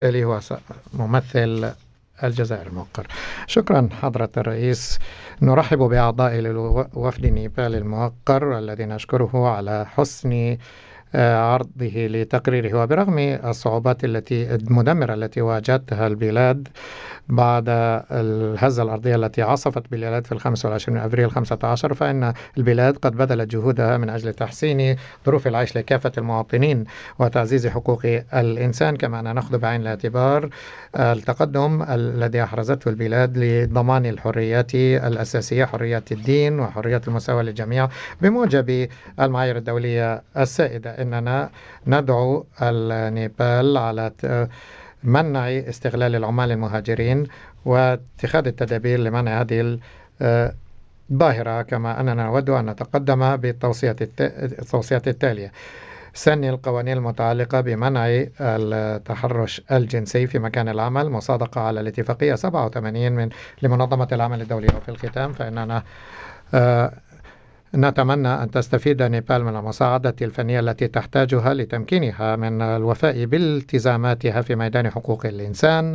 اللي هو ممثل الجزائر الموقر. شكرا حضرة الرئيس. نرحب بأعضاء الوفد النيبالي الموقر الذي نشكره على حسن عرضه لتقريره. وبرغم الصعوبات المدمرة التي واجهتها البلاد بعد الهزة الأرضية التي عصفت بالبلاد في 25 أبريل 15، فإن البلاد قد بذلت جهودها من أجل تحسين ظروف العيش لكافة المواطنين وتعزيز حقوق الإنسان، كما أن نأخذ بعين الاعتبار التقدم الذي أحرزته البلاد لضمان الحريات الأساسية، حرية الدين وحرية المساواة للجميع بموجب المعايير الدولية السائدة. إننا ندعو النيبال على منع استغلال العمال المهاجرين واتخاذ التدابير لمنع هذه الظاهرة، كما أننا نود أن نتقدم بالتوصيات التالية: سن القوانين المتعلقة بمنع التحرش الجنسي في مكان العمل، مصادقة على الاتفاقية 87 لمنظمة العمل الدولية. وفي الختام فإننا نتمنى أن تستفيد نيبال من المساعدة الفنية التي تحتاجها لتمكينها من الوفاء بالتزاماتها في ميدان حقوق الإنسان